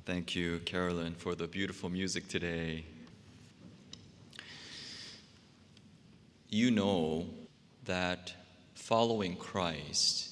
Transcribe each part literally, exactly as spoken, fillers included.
Thank you, Carolyn, for the beautiful music today. You know that following Christ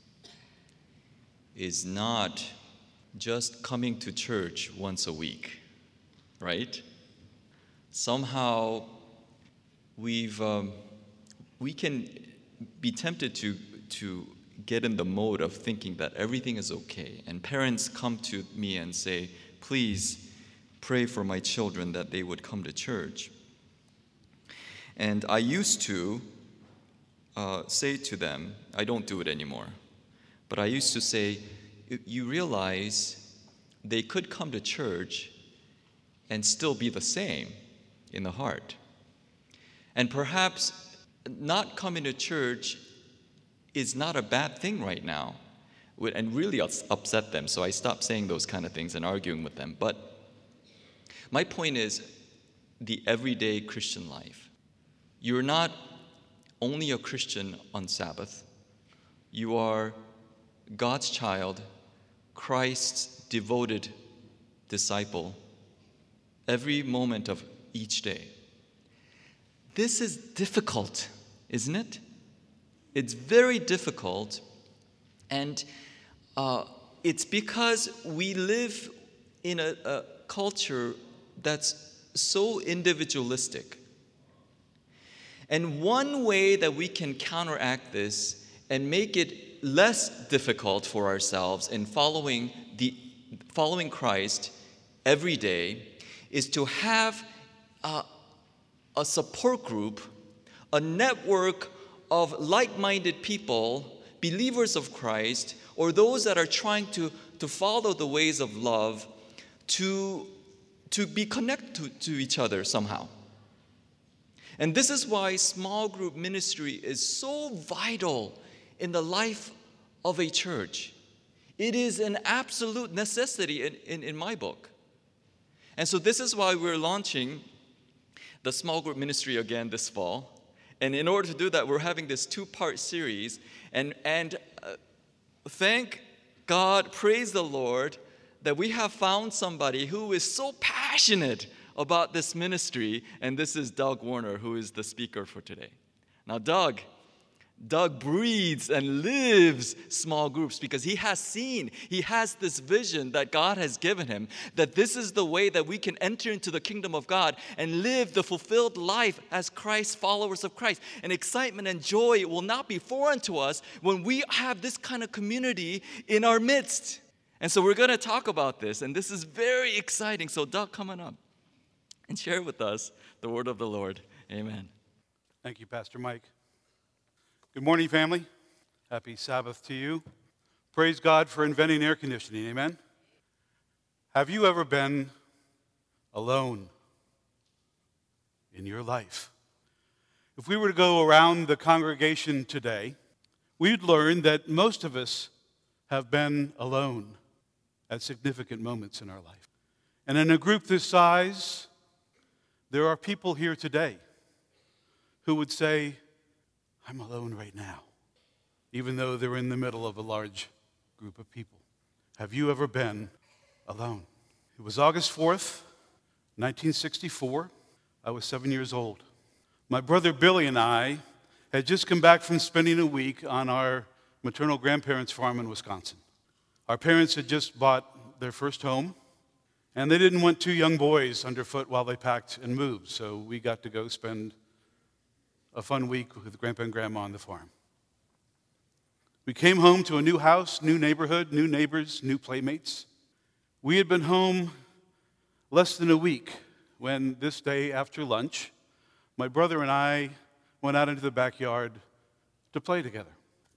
is not just coming to church once a week, right? Somehow we've um, we can be tempted to to get in the mode of thinking that everything is okay. And parents come to me and say, please pray for my children that they would come to church. And I used to uh, say to them, I don't do it anymore, but I used to say, you realize they could come to church and still be the same in the heart. And perhaps not coming to church is not a bad thing right now, and really upset them. So I stopped saying those kind of things and arguing with them. But my point is the everyday Christian life. You're not only a Christian on Sabbath. You are God's child, Christ's devoted disciple, every moment of each day. This is difficult, isn't it? It's very difficult, and uh, it's because we live in a, a culture that's so individualistic. And one way that we can counteract this and make it less difficult for ourselves in following the following Christ every day is to have uh, a support group, a network of like-minded people, believers of Christ, or those that are trying to, to follow the ways of love, to, to be connected to, to each other somehow. And this is why small group ministry is so vital in the life of a church. It is an absolute necessity in, in, in my book. And so this is why we're launching the small group ministry again this fall. And in order to do that, we're having this two-part series. And, and uh, thank God, praise the Lord, that we have found somebody who is so passionate about this ministry. And this is Doug Warner, who is the speaker for today. Now, Doug, Doug breathes and lives small groups because he has seen, he has this vision that God has given him, that this is the way that we can enter into the kingdom of God and live the fulfilled life as Christ, followers of Christ. And excitement and joy will not be foreign to us when we have this kind of community in our midst. And so we're going to talk about this, and this is very exciting. So Doug, come on up and share with us the word of the Lord. Amen. Thank you, Pastor Mike. Good morning, family. Happy Sabbath to you. Praise God for inventing air conditioning. Amen. Have you ever been alone in your life? If we were to go around the congregation today, we'd learn that most of us have been alone at significant moments in our life. And in a group this size, there are people here today who would say, I'm alone right now, even though they're in the middle of a large group of people. Have you ever been alone? It was August fourth, nineteen sixty-four. I was seven years old. My brother Billy and I had just come back from spending a week on our maternal grandparents' farm in Wisconsin. Our parents had just bought their first home, and they didn't want two young boys underfoot while they packed and moved, so we got to go spend a fun week with Grandpa and Grandma on the farm. We came home to a new house, new neighborhood, new neighbors, new playmates. We had been home less than a week when this day after lunch, my brother and I went out into the backyard to play together.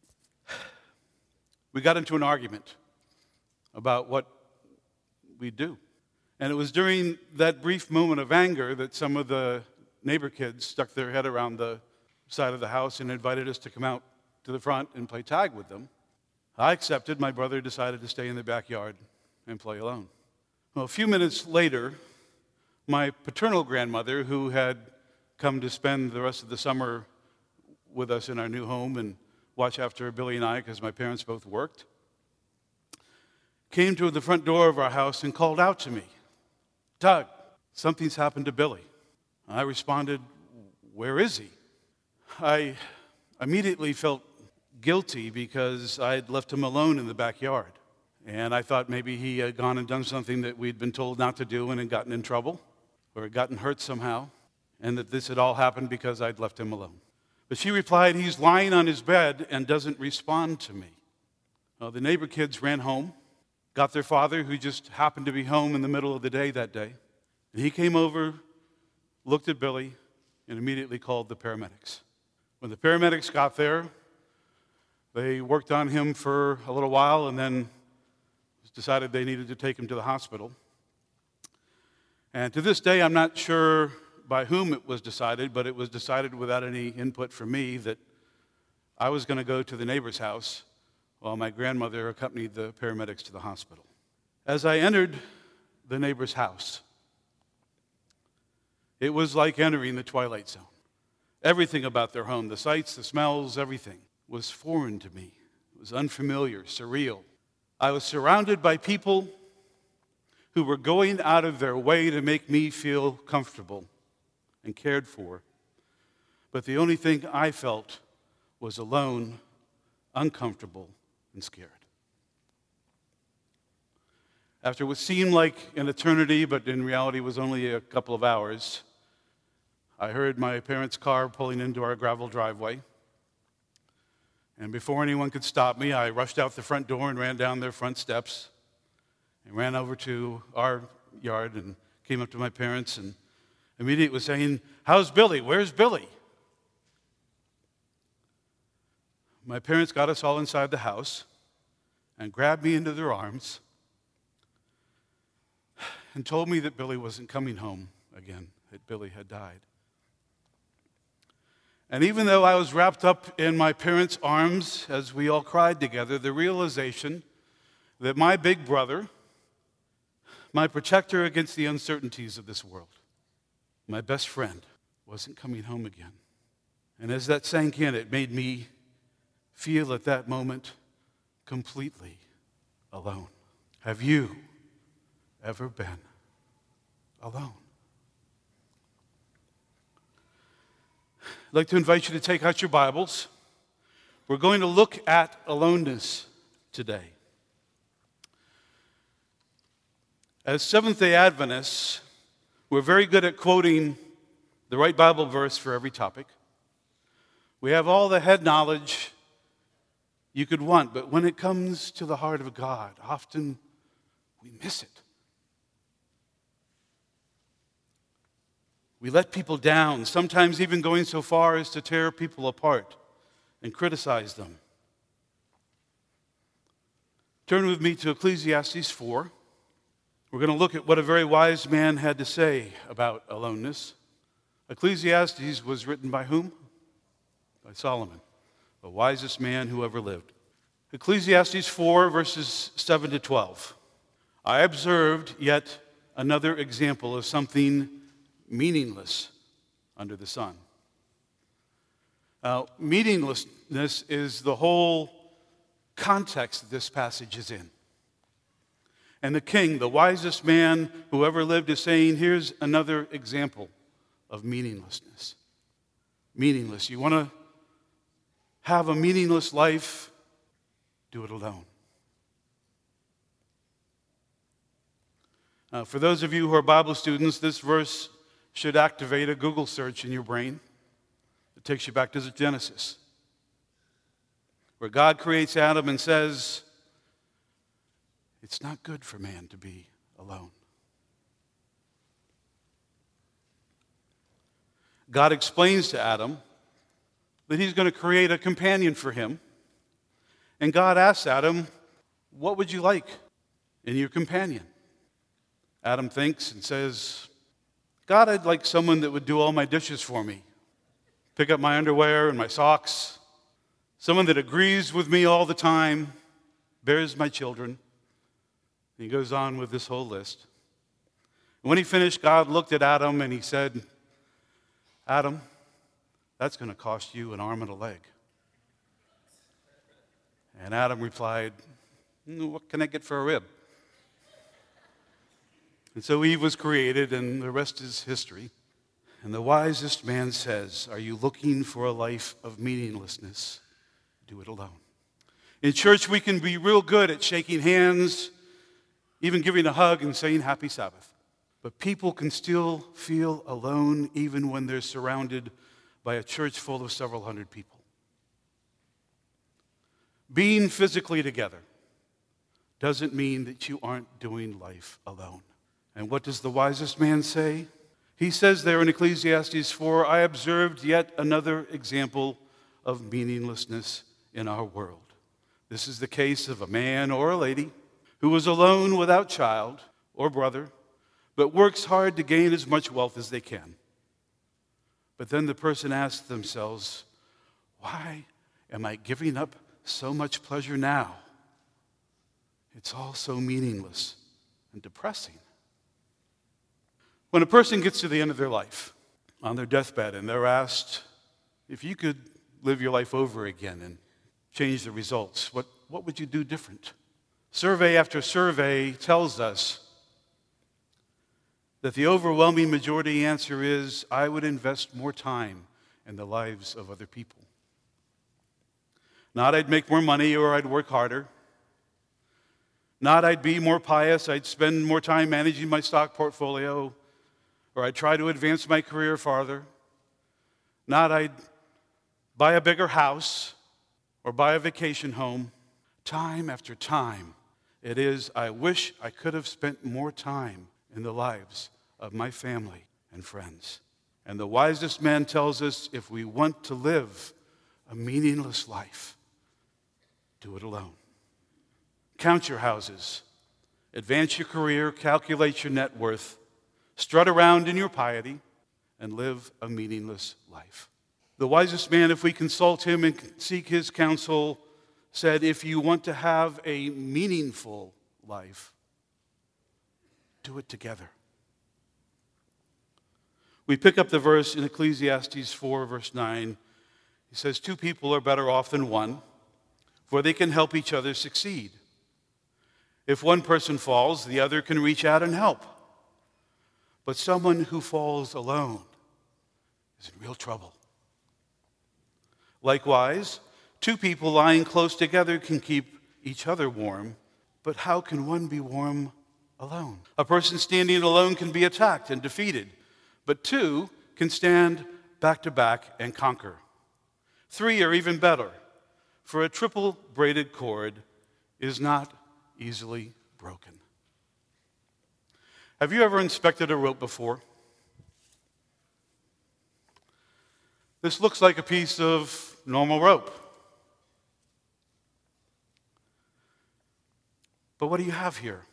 We got into an argument about what we'd do. And it was during that brief moment of anger that some of the neighbor kids stuck their head around the side of the house and invited us to come out to the front and play tag with them. I accepted. My brother decided to stay in the backyard and play alone. Well, a few minutes later, my paternal grandmother, who had come to spend the rest of the summer with us in our new home and watch after Billy and I, because my parents both worked, came to the front door of our house and called out to me, "Doug, something's happened to Billy." I responded, "Where is he?" I immediately felt guilty because I had left him alone in the backyard. And I thought maybe he had gone and done something that we'd been told not to do and had gotten in trouble or had gotten hurt somehow, and that this had all happened because I'd left him alone. But she replied, "He's lying on his bed and doesn't respond to me." Well, the neighbor kids ran home, got their father, who just happened to be home in the middle of the day that day. And he came over, looked at Billy, and immediately called the paramedics. When the paramedics got there, they worked on him for a little while and then decided they needed to take him to the hospital. And to this day, I'm not sure by whom it was decided, but it was decided without any input from me that I was going to go to the neighbor's house while my grandmother accompanied the paramedics to the hospital. As I entered the neighbor's house, it was like entering the Twilight Zone. Everything about their home, the sights, the smells, everything was foreign to me. It was unfamiliar, surreal. I was surrounded by people who were going out of their way to make me feel comfortable and cared for. But the only thing I felt was alone, uncomfortable, and scared. After what seemed like an eternity, but in reality was only a couple of hours, I heard my parents' car pulling into our gravel driveway. And before anyone could stop me, I rushed out the front door and ran down their front steps and ran over to our yard and came up to my parents and immediately was saying, "How's Billy? Where's Billy?" My parents got us all inside the house and grabbed me into their arms and told me that Billy wasn't coming home again, that Billy had died. And even though I was wrapped up in my parents' arms as we all cried together, the realization that my big brother, my protector against the uncertainties of this world, my best friend, wasn't coming home again. And as that sank in, it made me feel at that moment completely alone. Have you ever been alone? I'd like to invite you to take out your Bibles. We're going to look at aloneness today. As Seventh-day Adventists, we're very good at quoting the right Bible verse for every topic. We have all the head knowledge you could want, but when it comes to the heart of God, often we miss it. We let people down, sometimes even going so far as to tear people apart and criticize them. Turn with me to Ecclesiastes four. We're going to look at what a very wise man had to say about aloneness. Ecclesiastes was written by whom? By Solomon, the wisest man who ever lived. Ecclesiastes four, verses seven to twelve. I observed yet another example of something meaningless under the sun. Now, meaninglessness is the whole context this passage is in. And the king, the wisest man who ever lived, is saying, here's another example of meaninglessness. Meaningless. You want to have a meaningless life? Do it alone. Now, for those of you who are Bible students, this verse should activate a Google search in your brain. It takes you back to Genesis, where God creates Adam and says, it's not good for man to be alone. God explains to Adam that he's going to create a companion for him. And God asks Adam, what would you like in your companion? Adam thinks and says, God, I'd like someone that would do all my dishes for me, pick up my underwear and my socks, someone that agrees with me all the time, bears my children. And he goes on with this whole list. And when he finished, God looked at Adam and he said, Adam, that's going to cost you an arm and a leg. And Adam replied, what can I get for a rib? And so Eve was created, and the rest is history. And the wisest man says, are you looking for a life of meaninglessness? Do it alone. In church, we can be real good at shaking hands, even giving a hug and saying happy Sabbath. But people can still feel alone even when they're surrounded by a church full of several hundred people. Being physically together doesn't mean that you aren't doing life alone. And what does the wisest man say? He says there in Ecclesiastes four, I observed yet another example of meaninglessness in our world. This is the case of a man or a lady who was alone without child or brother, but works hard to gain as much wealth as they can. But then the person asks themselves, why am I giving up so much pleasure now? It's all so meaningless and depressing. When a person gets to the end of their life, on their deathbed, and they're asked, if you could live your life over again and change the results, what, what would you do different? Survey after survey tells us that the overwhelming majority answer is, I would invest more time in the lives of other people. Not I'd make more money or I'd work harder. Not I'd be more pious, I'd spend more time managing my stock portfolio, or I'd try to advance my career farther. Not I'd buy a bigger house or buy a vacation home. Time after time, it is, I wish I could have spent more time in the lives of my family and friends. And the wisest man tells us if we want to live a meaningless life, do it alone. Count your houses, advance your career, calculate your net worth, strut around in your piety, and live a meaningless life. The wisest man, if we consult him and seek his counsel, said, if you want to have a meaningful life, do it together. We pick up the verse in Ecclesiastes four, verse nine. He says, two people are better off than one, for they can help each other succeed. If one person falls, the other can reach out and help. But someone who falls alone is in real trouble. Likewise, two people lying close together can keep each other warm, but how can one be warm alone? A person standing alone can be attacked and defeated, but two can stand back to back and conquer. Three are even better, for a triple braided cord is not easily broken. Have you ever inspected a rope before? This looks like a piece of normal rope. But what do you have here?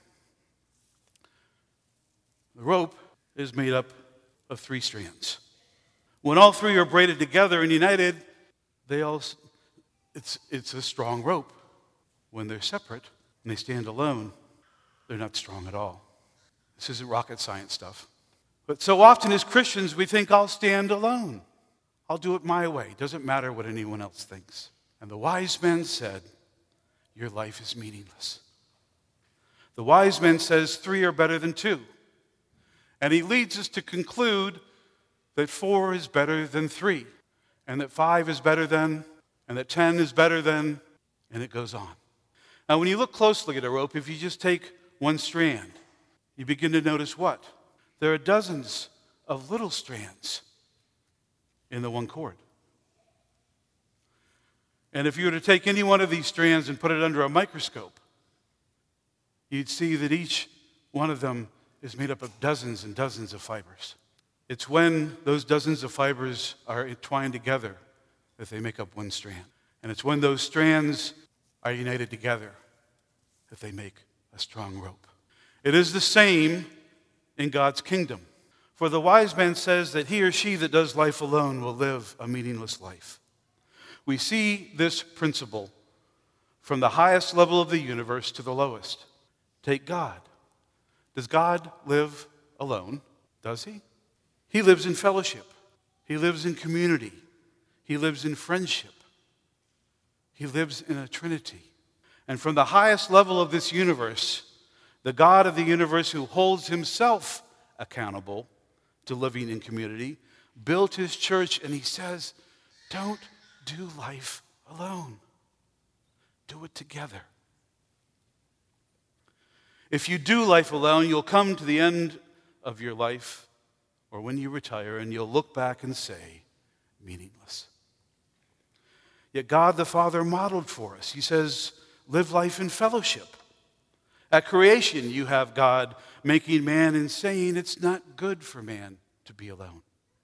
The rope is made up of three strands. When all three are braided together and united, they all, it's, it's a strong rope. When they're separate and they stand alone, they're not strong at all. This isn't rocket science stuff. But so often as Christians, we think, I'll stand alone. I'll do it my way. Doesn't matter what anyone else thinks. And the wise man said, your life is meaningless. The wise man says three are better than two. And he leads us to conclude that four is better than three, and that five is better than, and that ten is better than, and it goes on. Now, when you look closely at a rope, if you just take one strand, you begin to notice what? There are dozens of little strands in the one cord. And if you were to take any one of these strands and put it under a microscope, you'd see that each one of them is made up of dozens and dozens of fibers. It's when those dozens of fibers are entwined together that they make up one strand. And it's when those strands are united together that they make a strong rope. It is the same in God's kingdom. For the wise man says that he or she that does life alone will live a meaningless life. We see this principle from the highest level of the universe to the lowest. Take God. Does God live alone? Does he? He lives in fellowship. He lives in community. He lives in friendship. He lives in a trinity. And from the highest level of this universe, The God of the universe, who holds himself accountable to living in community, built his church, and he says, don't do life alone. Do it together. If you do life alone, you'll come to the end of your life, or when you retire, and you'll look back and say, meaningless. Yet God the Father modeled for us. He says, live life in fellowship. At creation, you have God making man and saying it's not good for man to be alone.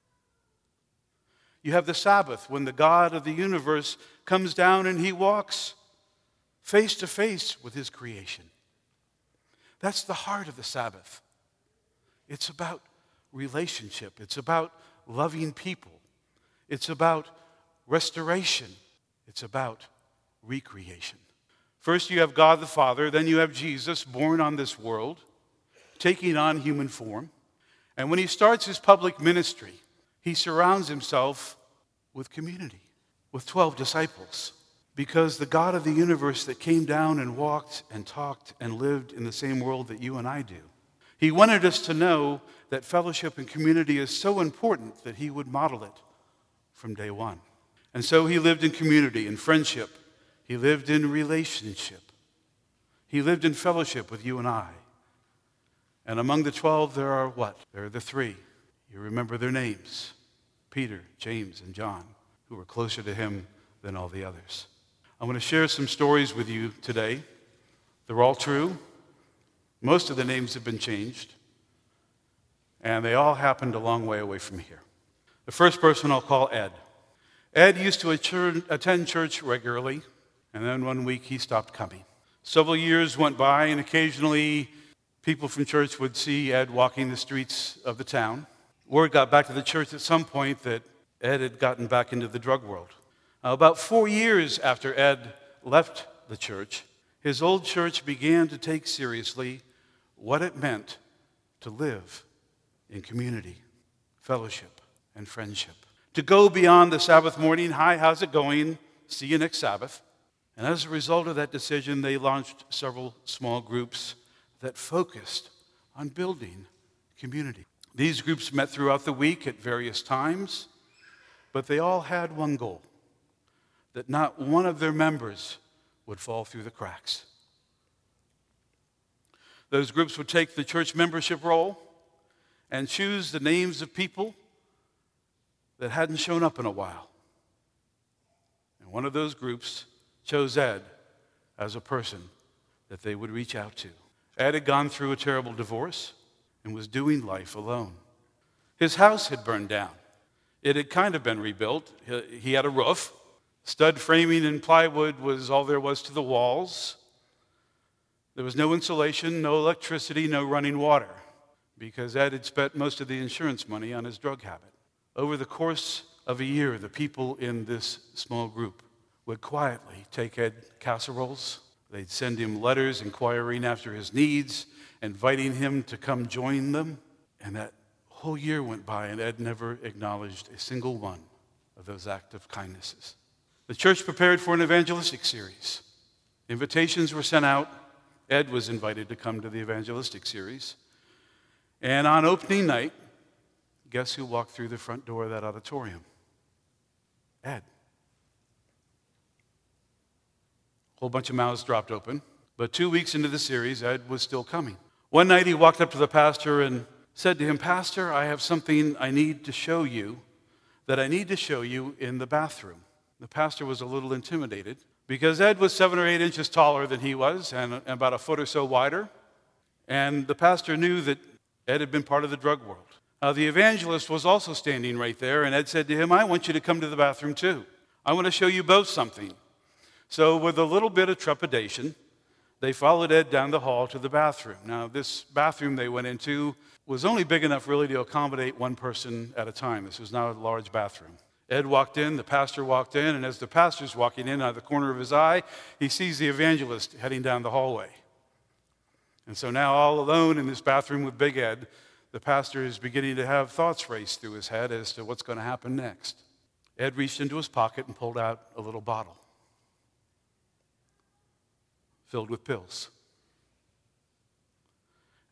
You have the Sabbath, when the God of the universe comes down and he walks face to face with his creation. That's the heart of the Sabbath. It's about relationship. It's about loving people. It's about restoration. It's about recreation. First you have God the Father, then you have Jesus born on this world, taking on human form. And when he starts his public ministry, he surrounds himself with community, with twelve disciples. Because the God of the universe that came down and walked and talked and lived in the same world that you and I do, he wanted us to know that fellowship and community is so important that he would model it from day one. And so he lived in community and friendship. He lived in relationship. He lived in fellowship with you and I. And among the twelve, there are what? There are the three. You remember their names: Peter, James, and John, who were closer to him than all the others. I'm going to share some stories with you today. They're all true. Most of the names have been changed. And they all happened a long way away from here. The first person I'll call Ed. Ed used to attend church regularly, and then one week he stopped coming. Several years went by, and occasionally people from church would see Ed walking the streets of the town. Word got back to the church at some point that Ed had gotten back into the drug world. Now, about four years after Ed left the church, his old church began to take seriously what it meant to live in community, fellowship, and friendship. To go beyond the Sabbath morning, hi, how's it going? See you next Sabbath. And as a result of that decision, they launched several small groups that focused on building community. These groups met throughout the week at various times, but they all had one goal: that not one of their members would fall through the cracks. Those groups would take the church membership roll and choose the names of people that hadn't shown up in a while. And one of those groups chose Ed as a person that they would reach out to. Ed had gone through a terrible divorce and was doing life alone. His house had burned down. It had kind of been rebuilt. He had a roof. Stud framing and plywood was all there was to the walls. There was no insulation, no electricity, no running water, because Ed had spent most of the insurance money on his drug habit. Over the course of a year, the people in this small group would quietly take Ed casseroles. They'd send him letters inquiring after his needs, inviting him to come join them. And that whole year went by, and Ed never acknowledged a single one of those acts of kindnesses. The church prepared for an evangelistic series. Invitations were sent out. Ed was invited to come to the evangelistic series. And on opening night, guess who walked through the front door of that auditorium? Ed. A whole bunch of mouths dropped open. But two weeks into the series, Ed was still coming. One night he walked up to the pastor and said to him, "Pastor, I have something I need to show you, that I need to show you in the bathroom." The pastor was a little intimidated because Ed was seven or eight inches taller than he was and about a foot or so wider. And the pastor knew that Ed had been part of the drug world. Uh, the evangelist was also standing right there, and Ed said to him, "I want you to come to the bathroom too. I want to show you both something." So with a little bit of trepidation, they followed Ed down the hall to the bathroom. Now, this bathroom they went into was only big enough really to accommodate one person at a time. This was not a large bathroom. Ed walked in, the pastor walked in, and as the pastor's walking in, out of the corner of his eye, he sees the evangelist heading down the hallway. And so now, all alone in this bathroom with Big Ed, the pastor is beginning to have thoughts race through his head as to what's going to happen next. Ed reached into his pocket and pulled out a little bottle filled with pills.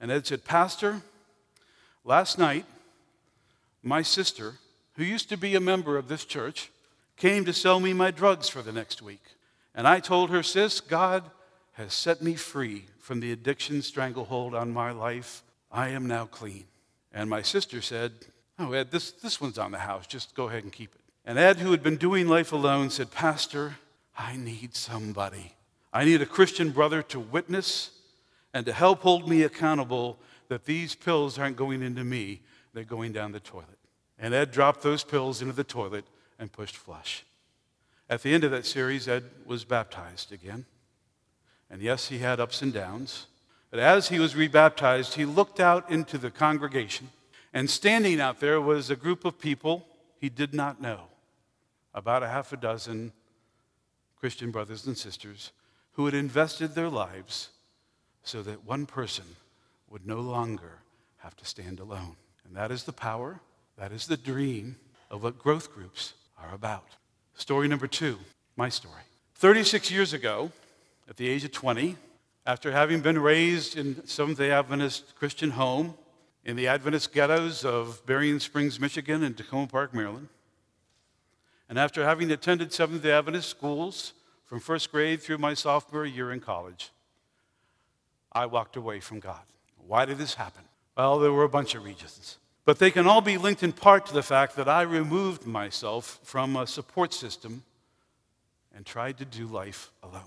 And Ed said, "Pastor, last night, my sister, who used to be a member of this church, came to sell me my drugs for the next week. And I told her, 'Sis, God has set me free from the addiction stranglehold on my life. I am now clean.' And my sister said, 'Oh, Ed, this, this one's on the house. Just go ahead and keep it.' And Ed, who had been doing life alone, said, 'Pastor, I need somebody. I need a Christian brother to witness and to help hold me accountable that these pills aren't going into me, they're going down the toilet.' And Ed dropped those pills into the toilet and pushed flush. At the end of that series, Ed was baptized again. And yes, he had ups and downs. But as he was rebaptized, he looked out into the congregation, and standing out there was a group of people he did not know, about a half a dozen Christian brothers and sisters who had invested their lives so that one person would no longer have to stand alone. And that is the power, that is the dream of what growth groups are about. Story number two, my story. thirty-six years ago, at the age of twenty, after having been raised in Seventh-day Adventist Christian home in the Adventist ghettos of Berrien Springs, Michigan and Tacoma Park, Maryland, and after having attended Seventh-day Adventist schools from first grade through my sophomore year in college, I walked away from God. Why did this happen? Well, there were a bunch of reasons. But they can all be linked in part to the fact that I removed myself from a support system and tried to do life alone.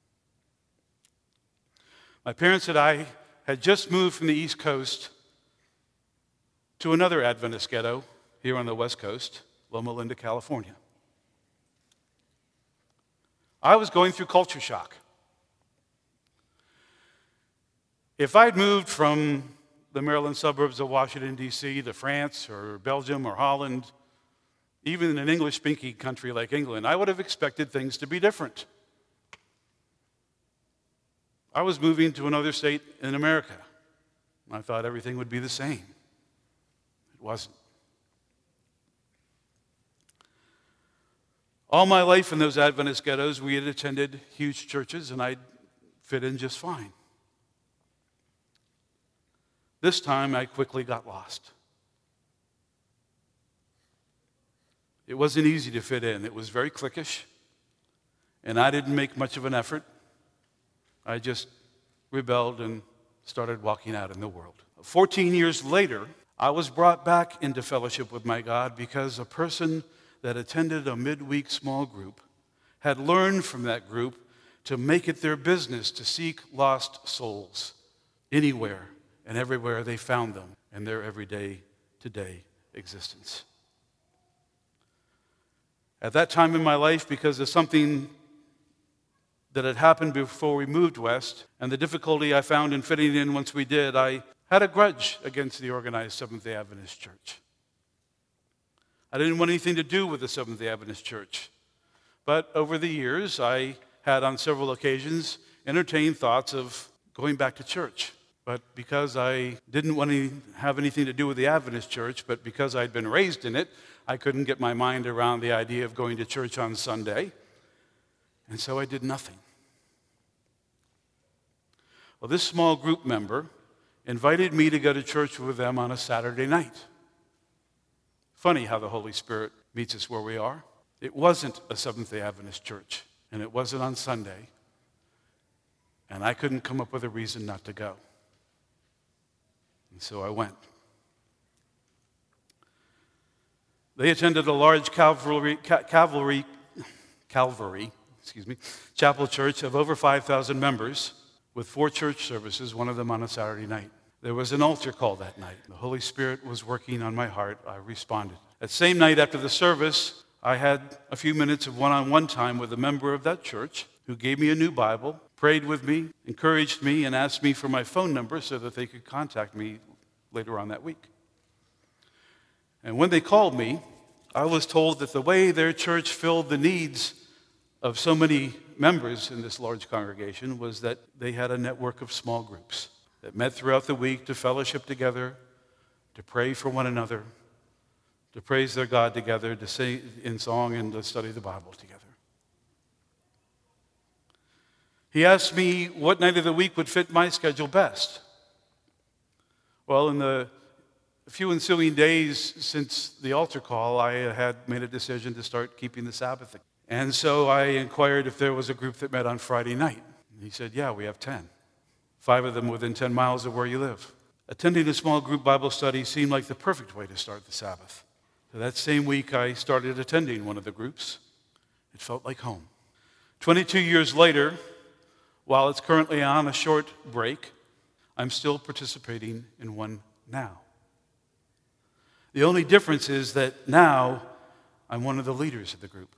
My parents and I had just moved from the East Coast to another Adventist ghetto here on the West Coast, Loma Linda, California. I was going through culture shock. If I'd moved from the Maryland suburbs of Washington, D C to France or Belgium or Holland, even in an English-speaking country like England, I would have expected things to be different. I was moving to another state in America. I thought everything would be the same. It wasn't. All my life in those Adventist ghettos, we had attended huge churches, and I'd fit in just fine. This time, I quickly got lost. It wasn't easy to fit in. It was very cliquish, and I didn't make much of an effort. I just rebelled and started walking out in the world. Fourteen years later, I was brought back into fellowship with my God because a person that attended a midweek small group had learned from that group to make it their business to seek lost souls anywhere and everywhere they found them in their everyday, today existence. At that time in my life, because of something that had happened before we moved west and the difficulty I found in fitting in once we did, I had a grudge against the organized Seventh-day Adventist Church. I didn't want anything to do with the Seventh-day Adventist Church. But over the years, I had on several occasions entertained thoughts of going back to church. But because I didn't want to have anything to do with the Adventist Church, but because I'd been raised in it, I couldn't get my mind around the idea of going to church on Sunday. And so I did nothing. Well, this small group member invited me to go to church with them on a Saturday night. Funny how the Holy Spirit meets us where we are. It wasn't a Seventh-day Adventist church, and it wasn't on Sunday, and I couldn't come up with a reason not to go. And so I went. They attended a large Calvary, Calvary, Calvary, excuse me, chapel church of over five thousand members with four church services, one of them on a Saturday night. There was an altar call that night. The Holy Spirit was working on my heart. I responded. That same night after the service, I had a few minutes of one-on-one time with a member of that church who gave me a new Bible, prayed with me, encouraged me, and asked me for my phone number so that they could contact me later on that week. And when they called me, I was told that the way their church filled the needs of so many members in this large congregation was that they had a network of small groups that met throughout the week to fellowship together, to pray for one another, to praise their God together, to sing in song, and to study the Bible together. He asked me what night of the week would fit my schedule best. Well, in the few ensuing days since the altar call, I had made a decision to start keeping the Sabbath. And so I inquired if there was a group that met on Friday night. He said, yeah, we have ten. Five of them within ten miles of where you live. Attending a small group Bible study seemed like the perfect way to start the Sabbath. So that same week, I started attending one of the groups. It felt like home. twenty-two years later, while it's currently on a short break, I'm still participating in one now. The only difference is that now I'm one of the leaders of the group.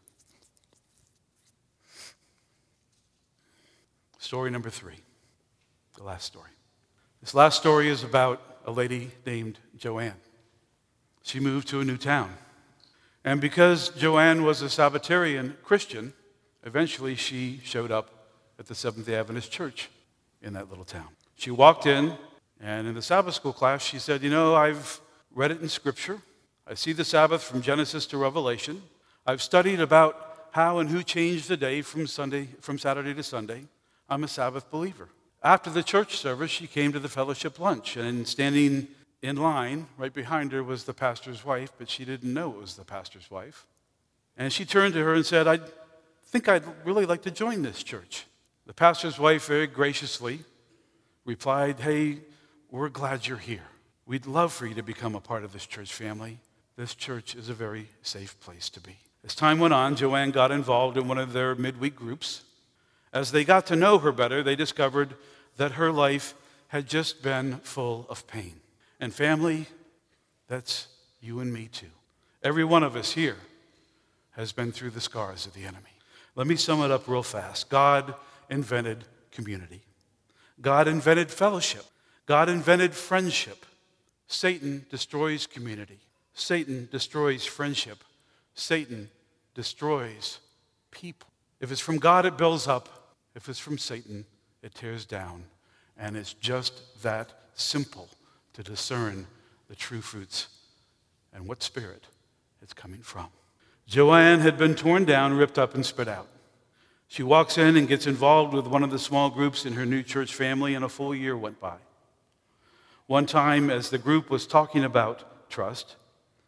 Story number three, the last story. This last story is about a lady named Joanne. She moved to a new town. And because Joanne was a Sabbatarian Christian, eventually she showed up at the Seventh-day Adventist Church in that little town. She walked in, and in the Sabbath school class, she said, you know, I've read it in Scripture. I see the Sabbath from Genesis to Revelation. I've studied about how and who changed the day from Sunday, from Saturday to Sunday. I'm a Sabbath believer. After the church service, she came to the fellowship lunch, and standing in line right behind her was the pastor's wife, but she didn't know it was the pastor's wife. And she turned to her and said, I think I'd really like to join this church. The pastor's wife very graciously replied, hey, we're glad you're here. We'd love for you to become a part of this church family. This church is a very safe place to be. As time went on, Joanne got involved in one of their midweek groups. As they got to know her better, they discovered that her life had just been full of pain. And family, that's you and me too. Every one of us here has been through the scars of the enemy. Let me sum it up real fast. God invented community. God invented fellowship. God invented friendship. Satan destroys community. Satan destroys friendship. Satan destroys people. If it's from God, it builds up. If it's from Satan, it tears down. And it's just that simple to discern the true fruits and what spirit it's coming from. Joanne had been torn down, ripped up, and spit out. She walks in and gets involved with one of the small groups in her new church family, and a full year went by. One time, as the group was talking about trust,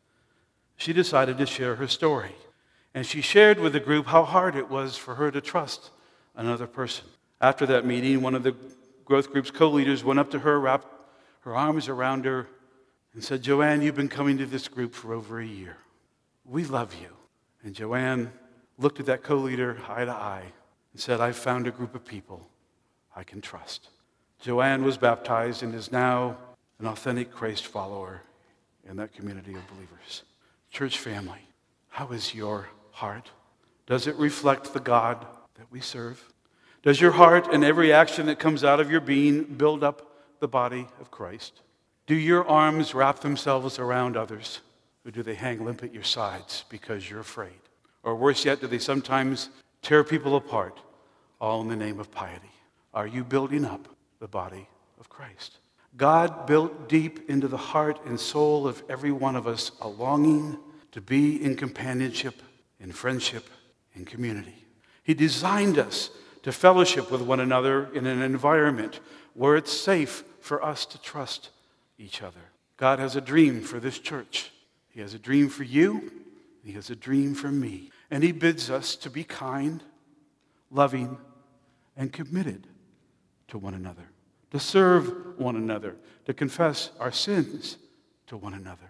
she decided to share her story. And she shared with the group how hard it was for her to trust another person. After that meeting, one of the growth group's co-leaders went up to her, wrapped her arms around her, and said, Joanne, you've been coming to this group for over a year. We love you. And Joanne looked at that co-leader eye to eye and said, I've found a group of people I can trust. Joanne was baptized and is now an authentic Christ follower in that community of believers. Church family, how is your heart? Does it reflect the God that we serve? Does your heart and every action that comes out of your being build up the body of Christ? Do your arms wrap themselves around others, or do they hang limp at your sides because you're afraid? Or worse yet, do they sometimes tear people apart, all in the name of piety? Are you building up the body of Christ? God built deep into the heart and soul of every one of us a longing to be in companionship, in friendship, in community. He designed us to fellowship with one another in an environment where it's safe for us to trust each other. God has a dream for this church. He has a dream for you. He has a dream for me. And he bids us to be kind, loving, and committed to one another, to serve one another, to confess our sins to one another.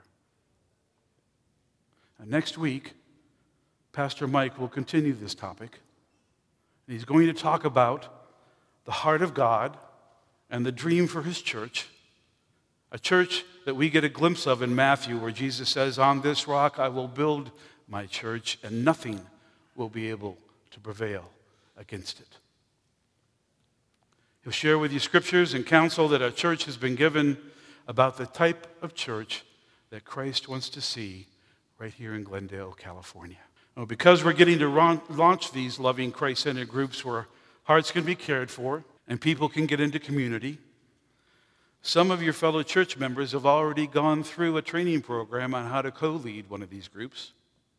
And next week, Pastor Mike will continue this topic. He's going to talk about the heart of God and the dream for his church, a church that we get a glimpse of in Matthew, where Jesus says, on this rock I will build my church, and nothing will be able to prevail against it. He'll share with you scriptures and counsel that our church has been given about the type of church that Christ wants to see right here in Glendale, California. Now, because we're getting to ron- launch these loving Christ-centered groups where hearts can be cared for and people can get into community, some of your fellow church members have already gone through a training program on how to co-lead one of these groups,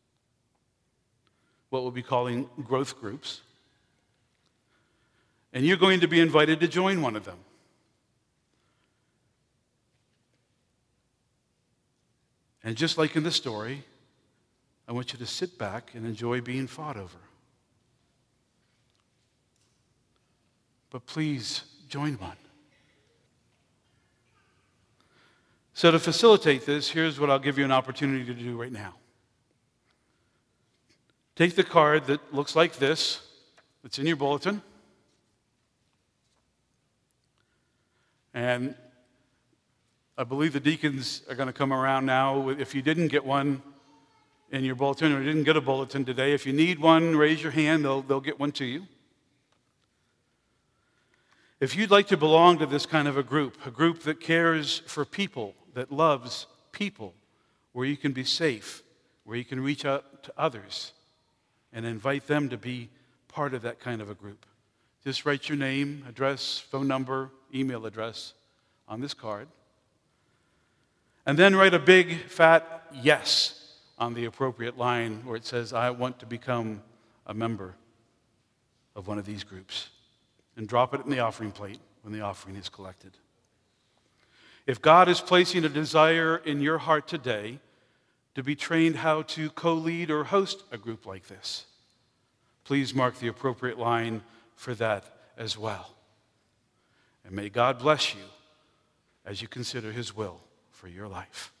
what we'll be calling growth groups. And you're going to be invited to join one of them. And just like in the story, I want you to sit back and enjoy being fought over. But please join one. So to facilitate this, here's what I'll give you an opportunity to do right now. Take the card that looks like this, that's in your bulletin, and I believe the deacons are going to come around now. If you didn't get one in your bulletin or didn't get a bulletin today, if you need one, raise your hand. They'll, they'll get one to you. If you'd like to belong to this kind of a group, a group that cares for people, that loves people, where you can be safe, where you can reach out to others and invite them to be part of that kind of a group, just write your name, address, phone number, email address on this card. And then write a big, fat yes on the appropriate line where it says, I want to become a member of one of these groups. And drop it in the offering plate when the offering is collected. If God is placing a desire in your heart today to be trained how to co-lead or host a group like this, please mark the appropriate line for that as well. And may God bless you as you consider His will for your life.